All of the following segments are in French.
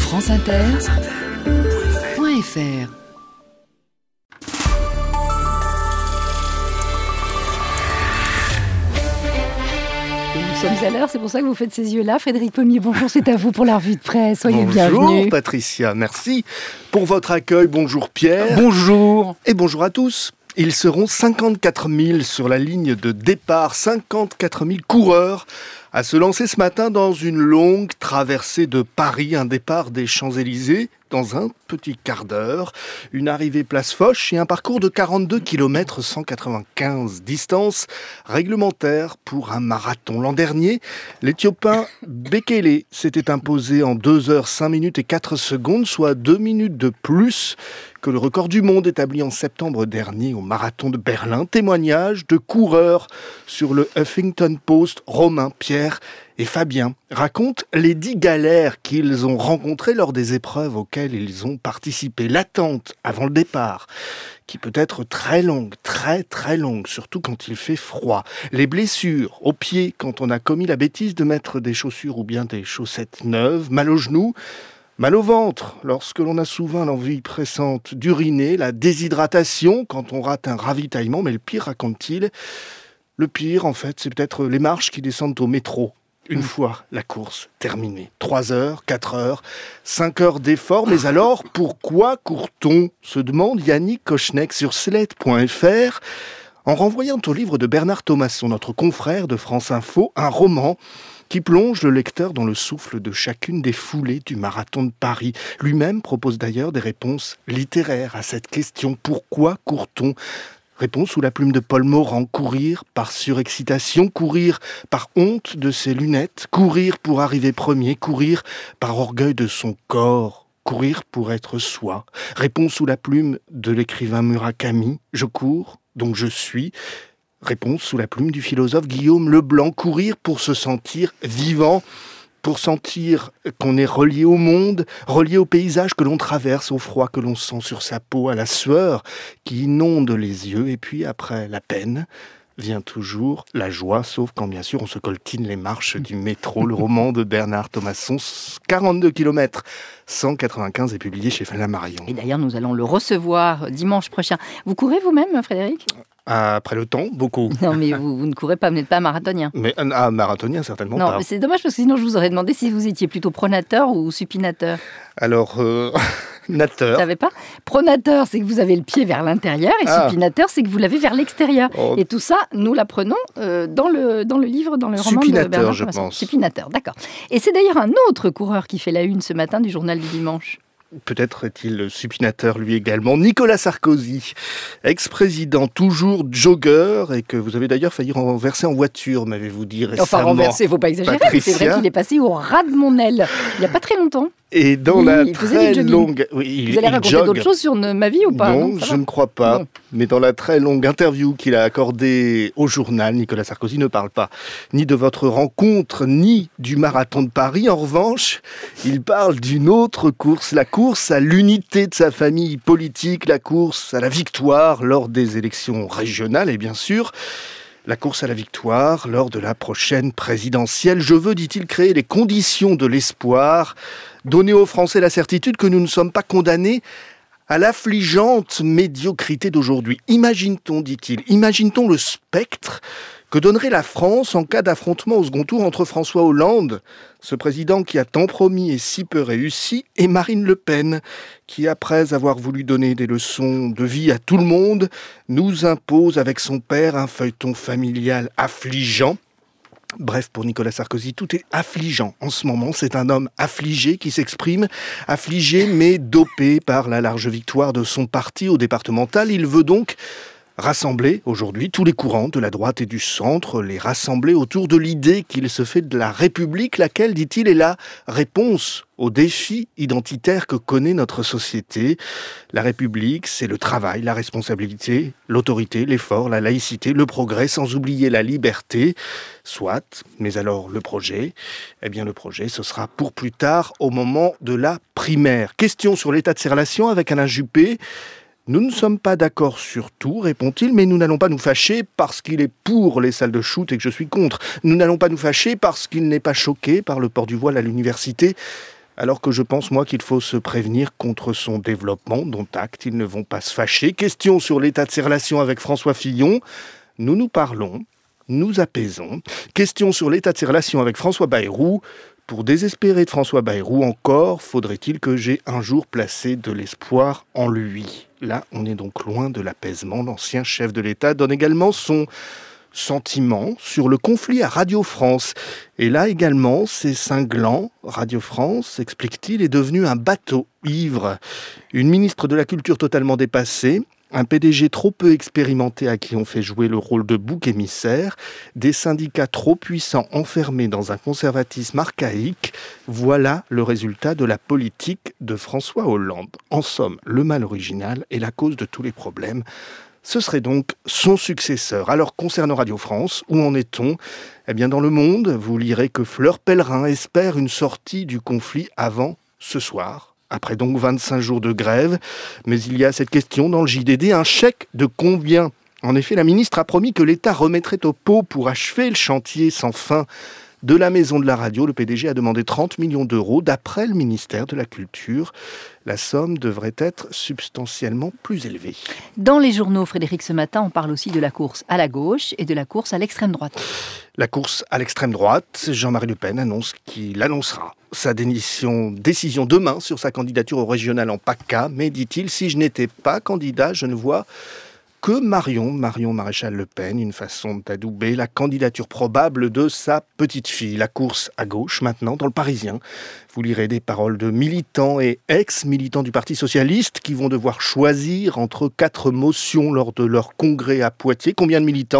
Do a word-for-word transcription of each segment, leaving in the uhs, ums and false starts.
France Inter point F R. Nous sommes à l'heure, c'est pour ça que vous faites ces yeux-là. Frédéric Pommier, bonjour, c'est à vous pour la revue de presse. Soyez bonjour, bienvenue. Bonjour Patricia, merci pour votre accueil. Bonjour Pierre. Bonjour. Et bonjour à tous. Ils seront cinquante-quatre mille sur la ligne de départ, cinquante-quatre mille coureurs à se lancer ce matin dans une longue traversée de Paris, un départ des Champs-Élysées dans un petit quart d'heure, une arrivée place Foch et un parcours de quarante-deux kilomètres cent quatre-vingt-quinze, distance réglementaire pour un marathon. L'an dernier, l'Éthiopien Bekele s'était imposé en deux heures cinq minutes et quatre secondes, soit deux minutes de plus que le record du monde établi en septembre dernier au marathon de Berlin. Témoignage de coureurs sur le Huffington Post. Romain, Pierre et Fabien racontent les dix galères qu'ils ont rencontrées lors des épreuves auxquelles ils ont participé. L'attente avant le départ, qui peut être très longue, très très longue, surtout quand il fait froid. Les blessures aux pieds quand on a commis la bêtise de mettre des chaussures ou bien des chaussettes neuves. Mal aux genoux, mal au ventre lorsque l'on a souvent l'envie pressante d'uriner. La déshydratation quand on rate un ravitaillement. Mais le pire, raconte-t-il, le pire en fait, c'est peut-être les marches qui descendent au métro. Une fois la course terminée. Trois heures, quatre heures, cinq heures d'effort. Mais alors, pourquoi court-on ? Se demande Yannick Kochnek sur slate point F R, en renvoyant au livre de Bernard Thomasson, notre confrère de France Info, un roman qui plonge le lecteur dans le souffle de chacune des foulées du marathon de Paris. Lui-même propose d'ailleurs des réponses littéraires à cette question. Pourquoi court-on ? Réponse sous la plume de Paul Morand. Courir par surexcitation, courir par honte de ses lunettes, courir pour arriver premier, courir par orgueil de son corps, courir pour être soi. Réponse sous la plume de l'écrivain Murakami. Je cours, donc je suis. Réponse sous la plume du philosophe Guillaume Leblanc. Courir pour se sentir vivant, pour sentir qu'on est relié au monde, relié au paysage que l'on traverse, au froid que l'on sent sur sa peau, à la sueur qui inonde les yeux. Et puis après la peine vient toujours la joie, sauf quand bien sûr on se coltine les marches du métro. Le roman de Bernard Thomasson, quarante-deux kilomètres cent quatre-vingt-quinze, est publié chez Flammarion. Et d'ailleurs, nous allons le recevoir dimanche prochain. Vous courez vous-même, Frédéric ? Après le temps, beaucoup. Non, mais vous, vous ne courez pas, vous n'êtes pas marathonien. Mais un ah, marathonien, certainement non, pas. Non, mais c'est dommage parce que sinon je vous aurais demandé si vous étiez plutôt pronateur ou supinateur. Alors, euh, nateur. Vous savez pas ? Pronateur, c'est que vous avez le pied vers l'intérieur et ah. supinateur, c'est que vous l'avez vers l'extérieur. Oh. Et tout ça, nous l'apprenons euh, dans, le, dans le livre, dans le roman de Bernard Thomasson. Supinateur, je pense. Supinateur, d'accord. Et c'est d'ailleurs un autre coureur qui fait la une ce matin du journal du dimanche. Peut-être est-il supinateur lui également. Nicolas Sarkozy, ex-président, toujours jogger, et que vous avez d'ailleurs failli renverser en voiture, m'avez-vous dit récemment. Enfin, renverser, il ne faut pas exagérer, mais c'est vrai qu'il est passé au ras de mon aile, il n'y a pas très longtemps. Et dans il, la il très longue... Oui, il, vous allez il raconter jogue. d'autres choses sur ma vie ou pas ? Non, non je ne crois pas. Non. Mais dans la très longue interview qu'il a accordée au journal, Nicolas Sarkozy ne parle pas ni de votre rencontre, ni du marathon de Paris. En revanche, il parle d'une autre course, la course à l'unité de sa famille politique, la course à la victoire lors des élections régionales et bien sûr, la course à la victoire lors de la prochaine présidentielle. Je veux, dit-il, créer les conditions de l'espoir, donner aux Français la certitude que nous ne sommes pas condamnés à l'affligeante médiocrité d'aujourd'hui. Imagine-t-on, dit-il, imagine-t-on le spectre que donnerait la France en cas d'affrontement au second tour entre François Hollande, ce président qui a tant promis et si peu réussi, et Marine Le Pen, qui, après avoir voulu donner des leçons de vie à tout le monde, nous impose avec son père un feuilleton familial affligeant. Bref, pour Nicolas Sarkozy, tout est affligeant en ce moment. C'est un homme affligé qui s'exprime, affligé mais dopé par la large victoire de son parti au départemental. Il veut donc rassembler aujourd'hui tous les courants de la droite et du centre, les rassembler autour de l'idée qu'il se fait de la République, laquelle, dit-il, est la réponse aux défis identitaires que connaît notre société. La République, c'est le travail, la responsabilité, l'autorité, l'effort, la laïcité, le progrès, sans oublier la liberté. Soit, mais alors le projet, eh bien le projet, ce sera pour plus tard, au moment de la primaire. Question sur l'état de ses relations avec Alain Juppé. Nous ne sommes pas d'accord sur tout, répond-il, mais nous n'allons pas nous fâcher parce qu'il est pour les salles de shoot et que je suis contre. Nous n'allons pas nous fâcher parce qu'il n'est pas choqué par le port du voile à l'université. alors que je pense, moi, qu'il faut se prévenir contre son développement, dont acte, ils ne vont pas se fâcher. Question sur l'état de ses relations avec François Fillon. Nous nous parlons, nous apaisons. Question sur l'état de ses relations avec François Bayrou. Pour désespérer de François Bayrou, encore faudrait-il que j'aie un jour placé de l'espoir en lui. Là, on est donc loin de l'apaisement. L'ancien chef de l'État donne également son sentiment sur le conflit à Radio France. Et là également, c'est cinglant. Radio France, explique-t-il, est devenu un bateau ivre. Une ministre de la Culture totalement dépassée. Un P D G trop peu expérimenté à qui on fait jouer le rôle de bouc émissaire, des syndicats trop puissants enfermés dans un conservatisme archaïque, voilà le résultat de la politique de François Hollande. En somme, le mal original est la cause de tous les problèmes. Ce serait donc son successeur. Alors, concernant Radio France, où en est-on ? Eh bien, dans Le Monde, vous lirez que Fleur Pellerin espère une sortie du conflit avant ce soir. Après donc vingt-cinq jours de grève, mais il y a cette question dans le J D D, un chèque de combien ? En effet, la ministre a promis que l'État remettrait au pot pour achever le chantier sans fin de la maison de la radio. Le P D G a demandé trente millions d'euros. D'après le ministère de la Culture, la somme devrait être substantiellement plus élevée. Dans les journaux, Frédéric, ce matin, on parle aussi de la course à la gauche et de la course à l'extrême droite. La course à l'extrême droite, Jean-Marie Le Pen annonce qu'il annoncera sa décision, décision demain sur sa candidature au régional en PACA. Mais, dit-il, si je n'étais pas candidat, je ne vois que Marion, Marion Maréchal Le Pen, une façon d'adouber la candidature probable de sa petite fille. La course à gauche, maintenant, dans le Parisien. Vous lirez des paroles de militants et ex-militants du Parti Socialiste qui vont devoir choisir entre quatre motions lors de leur congrès à Poitiers. Combien de militants ?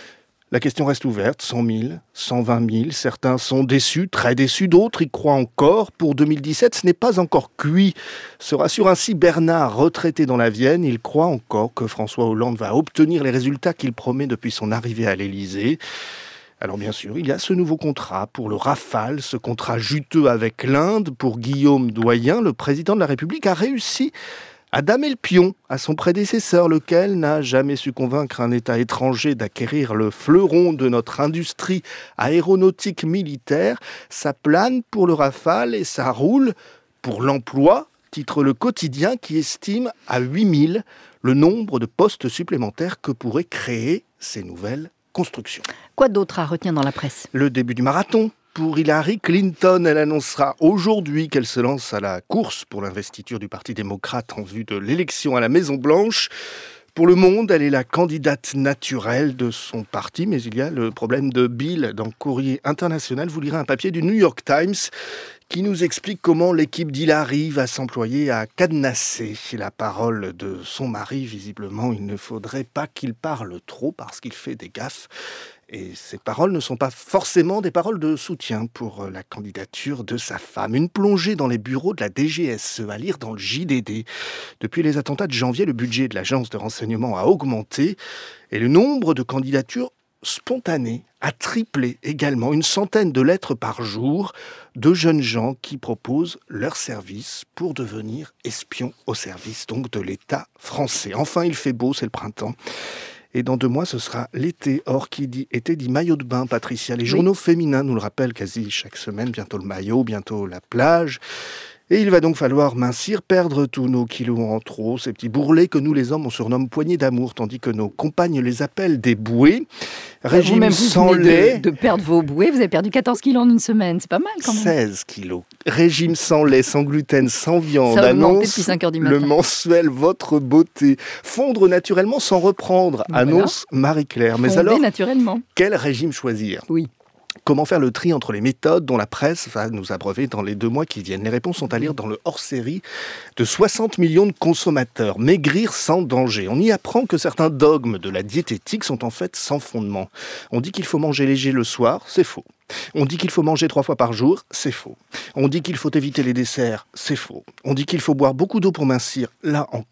La question reste ouverte, cent mille, cent vingt mille, certains sont déçus, très déçus, d'autres y croient encore. Pour deux mille dix-sept, ce n'est pas encore cuit, se rassure ainsi Bernard, retraité dans la Vienne. Il croit encore que François Hollande va obtenir les résultats qu'il promet depuis son arrivée à l'Élysée. Alors bien sûr, il y a ce nouveau contrat pour le Rafale, ce contrat juteux avec l'Inde. Pour Guillaume Doyen, le président de la République a réussi à damer le pion à son prédécesseur, lequel n'a jamais su convaincre un État étranger d'acquérir le fleuron de notre industrie aéronautique militaire. Ça plane pour le Rafale et ça roule pour l'emploi, titre Le Quotidien qui estime à huit mille le nombre de postes supplémentaires que pourraient créer ces nouvelles constructions. Quoi d'autre à retenir dans la presse ? Le début du marathon. Pour Hillary Clinton, elle annoncera aujourd'hui qu'elle se lance à la course pour l'investiture du Parti démocrate en vue de l'élection à la Maison-Blanche. Pour Le Monde, elle est la candidate naturelle de son parti, mais il y a le problème de Bill dans Courrier International. Vous lirez un papier du New York Times qui nous explique comment l'équipe d'Hillary va s'employer à cadenasser la parole de son mari. Visiblement, il ne faudrait pas qu'il parle trop parce qu'il fait des gaffes. Et ces paroles ne sont pas forcément des paroles de soutien pour la candidature de sa femme. Une plongée dans les bureaux de la D G S E à lire dans le J D D. Depuis les attentats de janvier, le budget de l'agence de renseignement a augmenté et le nombre de candidatures spontanées a triplé également. Une centaine de lettres par jour de jeunes gens qui proposent leur service pour devenir espions au service donc de l'État français. Enfin, il fait beau, c'est le printemps. Et dans deux mois, ce sera l'été. Or, qui dit été dit maillot de bain, Patricia. Les journaux oui. féminins nous le rappellent quasi chaque semaine. Bientôt le maillot, bientôt la plage. Et il va donc falloir mincir, perdre tous nos kilos en trop, ces petits bourrelets que nous les hommes on surnomme poignées d'amour, tandis que nos compagnes les appellent des bouées. Régime vous-même, sans vous lait. De, de perdre vos bouées, vous avez perdu quatorze kilos en une semaine, c'est pas mal quand même. seize kilos. Régime sans lait, sans gluten, sans viande. Ça a augmenté annonce depuis cinq heures du matin. Le mensuel Votre Beauté. Fondre naturellement sans reprendre, voilà. Annonce Marie-Claire. Fonder Mais alors, naturellement. Quel régime choisir ? Oui. Comment faire le tri entre les méthodes dont la presse va nous abreuver dans les deux mois qui viennent ? Les réponses sont à lire dans le hors-série de soixante millions de consommateurs. Maigrir sans danger. On y apprend que certains dogmes de la diététique sont en fait sans fondement. On dit qu'il faut manger léger le soir, c'est faux. On dit qu'il faut manger trois fois par jour, c'est faux. On dit qu'il faut éviter les desserts, c'est faux. On dit qu'il faut boire beaucoup d'eau pour mincir, là encore,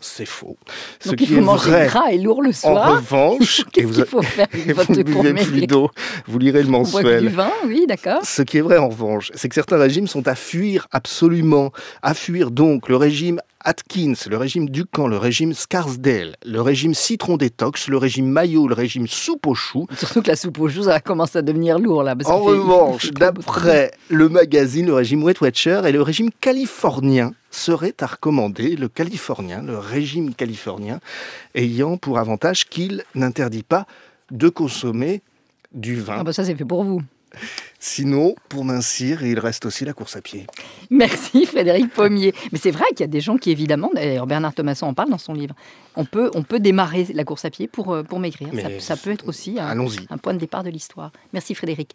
c'est faux. Ce Donc il faut manger vrai, gras et lourd le soir. En revanche, qu'est-ce qu'il faut faire avec votre vous buvez plus d'eau, vous lirez le mensuel. On boit du vin, oui, d'accord. Ce qui est vrai en revanche, c'est que certains régimes sont à fuir absolument. À fuir donc le régime Atkins, le régime Dukan, le régime Scarsdale, le régime Citron Détox, le régime Mayo, le régime soupe aux choux. Surtout que la soupe aux choux, ça commence à devenir lourd là. Parce en revanche, d'après le magazine, le régime Weight Watcher et le régime californien serait à recommander, le californien, le régime californien, ayant pour avantage qu'il n'interdit pas de consommer du vin. Ah bah ça c'est fait pour vous. Sinon, pour mincir, il reste aussi la course à pied. Merci Frédéric Pommier. Mais c'est vrai qu'il y a des gens qui, évidemment, d'ailleurs Bernard Thomasson en parle dans son livre, on peut, on peut démarrer la course à pied pour, pour maigrir. Ça, ça peut être aussi un, un point de départ de l'histoire. Merci Frédéric.